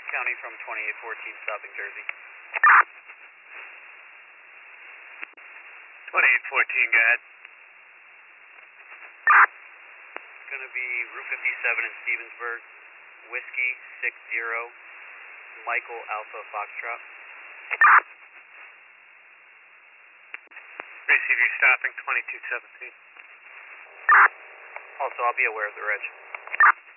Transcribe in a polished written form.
County from 2814, stopping Jersey. 2814, go ahead. It's going to be Route 57 in Stevensburg, Whiskey 60, Michael Alpha Foxtrot. Receive you stopping 2217. Also, I'll be aware of the reg.